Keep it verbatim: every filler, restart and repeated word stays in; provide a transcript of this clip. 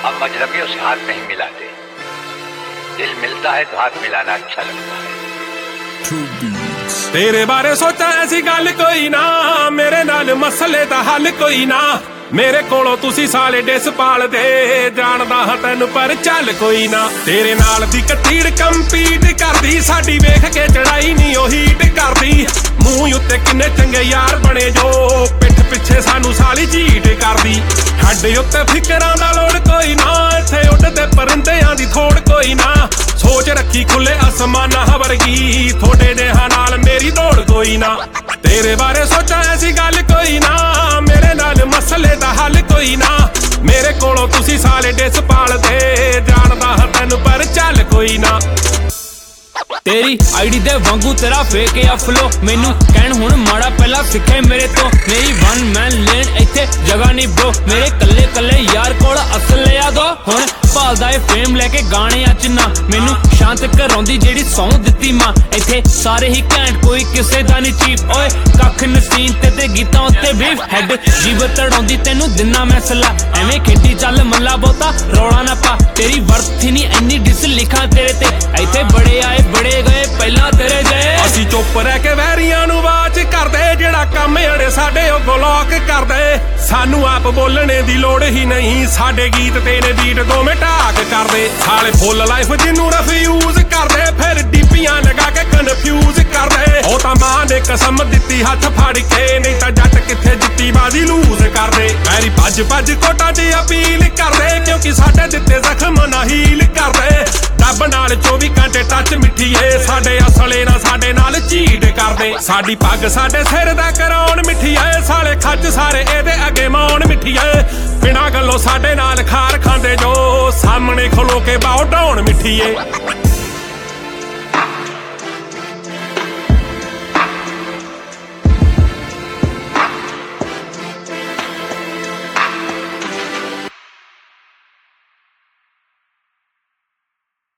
हम मजहबियों से हाथ नहीं मिलाते, दिल मिलता है तो हाथ मिलाना अच्छा लगता है। तेरे बारे सोचा ऐसी गल कोई ना, मेरे नाल मसले दा हल कोई ना। मेरे कोलों तुसी साले डिस पाल दे, जानदा हां तैनू पर चल कोई ना। तेरे नाल दी कतीड़ कंपीट करदी, साडी वेख के चढ़ाई नी ओ हीट करदी। मूंह उत्ते किन्ने चंगे यार बने जो, पिठ पिछे सानू साली चीट करदी। साडे उत्ते फिकरां दा लोड़ कोई ना, इत्थे उड़दे परिंदियां दी थोड़ कोई ना। सोच रखी खुले आसमाना वर्गी, थोड़े देहां नाल मेरी दौड़ कोई ना। तेरे बारे सोचा ऐसी गल कोई ना, मेरे नाल मसले दा हल कोई ना। मेरे कोलों तुसी साले डिस पाल दे, जानदा हां तैनू पर चल कोई ना। तेरी आईडी दे वांगू तेरा फेक या फ्लो, मैनू कहण हुण माड़ा पहला सिखे मेरे तो। मेरी वन मैन लेन इत्थे जगह नहीं ब्रो, मेरे कल्ले कल्ले यार कोल असल लिया दो। हुण भालदा ए फेम लेके गाने अच ना, मैनू शांत कराउंदी जेड़ी सौं दित्ती मां। इत्थे सारे ही घैंट कोई किसे दा नहीं चीप, ओए कख नसीन ते ते गीतां उत्ते भी हैड जीव तड़ाउंदी तैनू दिना मैं सलाह। एवें खेडी चल मल्ला बोता रौला ना पा, तेरी वर्थ ही नहीं इन्नी डिस लिखा तेरे ते। इत्थे बड़े आए बड़े गए पहला तेरे जे, असी चुप रह के वैरियां नू वाच करदे, जेड़ा काम अड़े साडे ओ ब्लॉक करदे। सानू आप बोलने दी लोड़ ही नहीं, साडे गीत तेरे बीट दोवें ढाक करदे। साले फुल लाइफ जिन्नू रफ्यूज करदे, फिर डीपियां लगा के कन्फ्यूज करदे। ओ तां मां ने कसम दित्ती हथ फड़ के, नहीं तां जट किथे जित्ती बाजी लूज करदे। पैरी भज भज कोटां दी अपील करदे, क्योंकि साडे दित्ते जख्म ना हील करदे। रब नाल चौबी घंटे टच मिठीए, साडे असले ना साडे नाल चीट करदे। साडी पग साडे सिर दा कराउण मिठीए, साले खच सारे एदे अगे मौन मिठीए। बिना गल्लों साडे नाल खार खांदे जो, सामने खलो के बाओ ढाउण मिठीए।